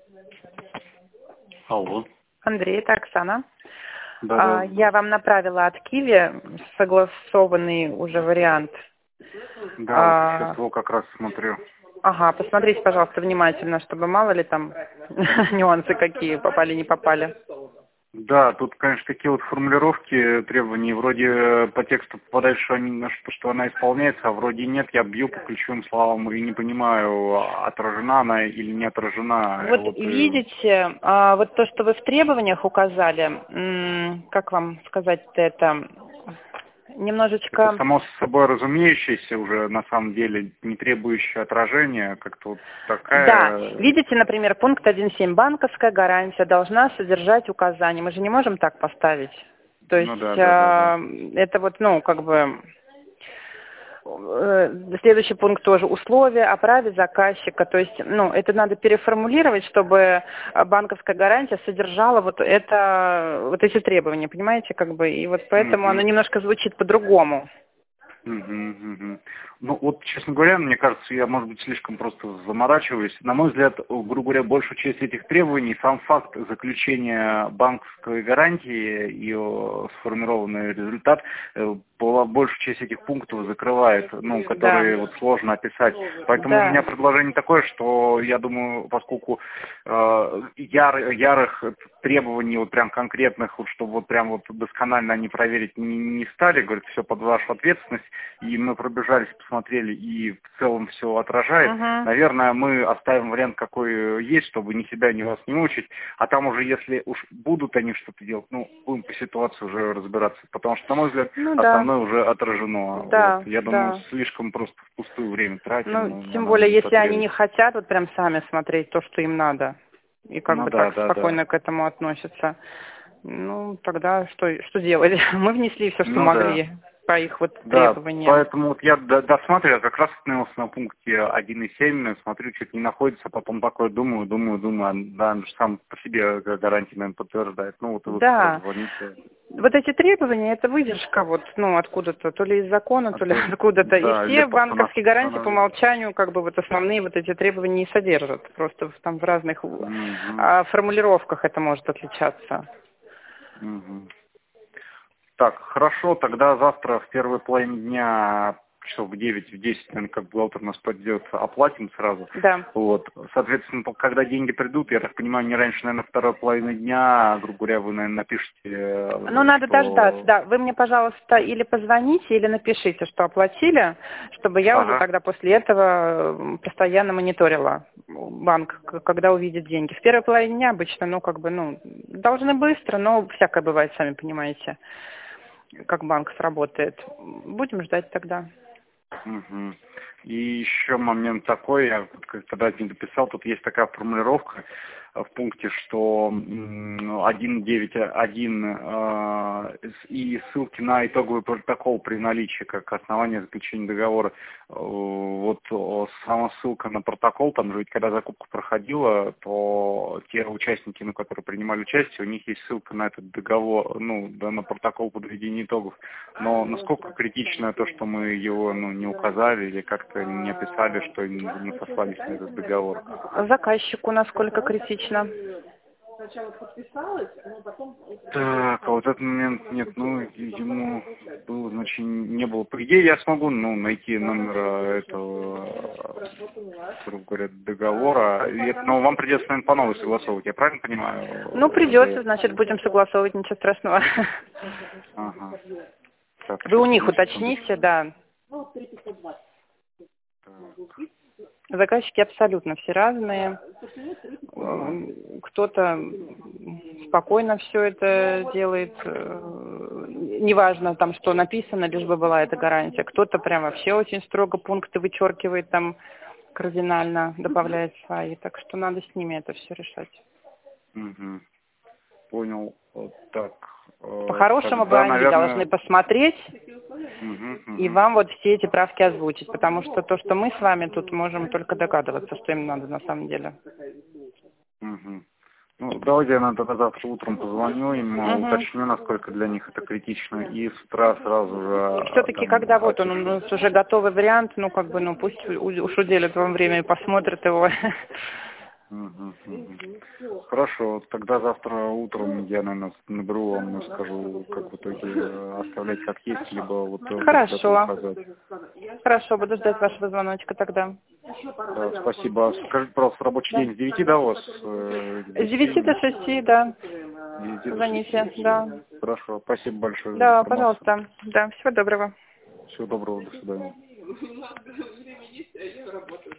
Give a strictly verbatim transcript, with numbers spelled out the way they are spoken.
Алло. Андрей, это Оксана. Да, А, да. я вам направила от Киви согласованный уже вариант. Да, А, вот сейчас его как раз смотрю. ага, посмотрите, пожалуйста, внимательно, чтобы мало ли там нюансы какие попали, не попали. Да, тут, конечно, такие вот формулировки требований, вроде по тексту попадает, что, они, что, что она исполняется, а вроде нет, я бью по ключевым словам и не понимаю, отражена она или не отражена. Вот, Вот, видите, а, вот то, что вы в требованиях указали, м, как вам сказать-то это, немножечко... это само собой разумеющееся уже, на самом деле, не требующее отражения, как-то вот такая... Да, видите, например, пункт один семь, банковская гарантия должна содержать указания. Мы же не можем так поставить. То есть Ну, да, да, да, да. э, это вот, ну, как бы... э, Следующий пункт тоже условия о праве заказчика. То есть, ну, это надо переформулировать, чтобы банковская гарантия содержала вот это, вот эти требования, понимаете, как бы. И вот поэтому Мгм. оно немножко звучит по-другому. Мгм, мгм. Ну вот, честно говоря, мне кажется, я, может быть, слишком просто заморачиваюсь. На мой взгляд, грубо говоря, большую часть этих требований, сам факт заключения банковской гарантии и э, сформированный результат, э, по- большую часть этих пунктов закрывает, ну, Да, которые вот сложно описать. Поэтому у да. меня предложение такое, что я думаю, поскольку э, яр- ярых требований, вот прям конкретных, вот, чтобы вот прям вот досконально они проверить не, не стали, говорят, все под вашу ответственность, и мы пробежались, посмотрели, и в целом все отражает. Угу. Наверное, мы оставим вариант, какой есть, чтобы ни себя, ни вас не мучить. А там уже, если уж будут они что-то делать, ну, будем по ситуации уже разбираться. Потому что, на мой взгляд, Ну да. основное уже отражено. Да, Вот. Я думаю, да. слишком просто впустую время тратим, Ну, ну, тем оно более, не если они потребуется. не хотят вот прям сами смотреть то, что им надо, и как Ну бы да, так да, да. спокойно к этому относятся, ну, тогда что, что делать? Мы внесли все, что Ну да. могли по их вот Да, требованиям. поэтому вот я д- досматриваю, как раз остановился на пункте один и семь, смотрю, что-то не находится, а потом такое думаю, думаю, думаю, а, да, он же сам по себе гарантии, наверное, подтверждает. Ну вот и вы как раз Да. звоните. Вот эти требования, это выдержка вот, ну, откуда-то, то ли из закона, А то ли то, откуда-то. И да, или все просто на банковские гарантии по постановление. умолчанию, как бы вот основные вот эти требования и содержат. Просто в- там в разных Мгм, а, формулировках это может отличаться. мгм. Так, хорошо, тогда завтра в первой половине дня, часов в девять, в десять, наверное, как бухгалтер нас подойдет, оплатим сразу. Да. Вот. Соответственно, по- когда деньги придут, я так понимаю, не раньше, наверное, второй половины дня, грубо говоря, вы, наверное, напишите, Ну, э, надо дождаться, что... да. Вы мне, пожалуйста, или позвоните, или напишите, что оплатили, чтобы я уже Ага. тогда после этого м, постоянно мониторила банк, к- когда увидит деньги. В первой половине дня обычно, ну, как бы, ну, должны быстро, но всякое бывает, сами понимаете, как банк сработает. Будем ждать тогда. Мгм. И еще момент такой, я вот как- когда не дописал, тут есть такая формулировка э, в пункте, что м, один девять один э, с- и ссылки на итоговый протокол при наличии как основания заключения договора. Э, Вот э, сама ссылка на протокол, там же ведь когда закупка проходила, то те участники, ну, которые принимали участие, у них есть ссылка на этот договор, ну, да, на протокол подведения итогов. Но насколько критично то, что мы его, ну, не указали или как-то не описали, что мы сослались на этот договор? Заказчику насколько критично? Так, а вот этот момент нет, ну, ему было, значит, не было. По идее, я смогу, ну, найти номер э, этого, грубо говоря, договора. И это, но вам придется, наверное, по новой согласовывать, я правильно понимаю? Ну, придется, Уже... значит, будем согласовывать, ничего страшного. Ага. Так, Вы у сейчас, них одну секундочку. уточните, да. Так. Заказчики абсолютно все разные. Эм, Кто-то спокойно все это делает, э, неважно там, что написано, лишь бы была эта гарантия. Кто-то прям вообще очень строго пункты вычеркивает, там кардинально добавляет свои. Так что надо с ними это все решать. Угу. Понял. Вот так. Э, По-хорошему бы Тогда, они должны наверное... посмотреть Угу, и угу. вам вот все эти правки озвучить, потому что то, что мы с вами тут можем только догадываться, что им надо на самом деле. Угу. Ну, давайте я тогда завтра утром позвоню им, э, Угу. уточню, насколько для них это критично, и с утра сразу же э, Все-таки, там когда вот он, у опишу. нас уже готовый вариант, ну, как бы, ну, пусть у- уж уделят вам время и посмотрят его. Угу. Угу. Хорошо, тогда завтра утром я, наверное, наберу вам и скажу, как в итоге оставлять как есть, либо вот... Хорошо. Хорошо, буду ждать вашего звоночка тогда. Да, спасибо. Скажите, пожалуйста, рабочий да. день с девяти, да, у вас? Э, с девяти до шести, да. Звоните, да. Хорошо, спасибо большое за Да, информацию. пожалуйста. Да, всего доброго. Всего доброго, до свидания.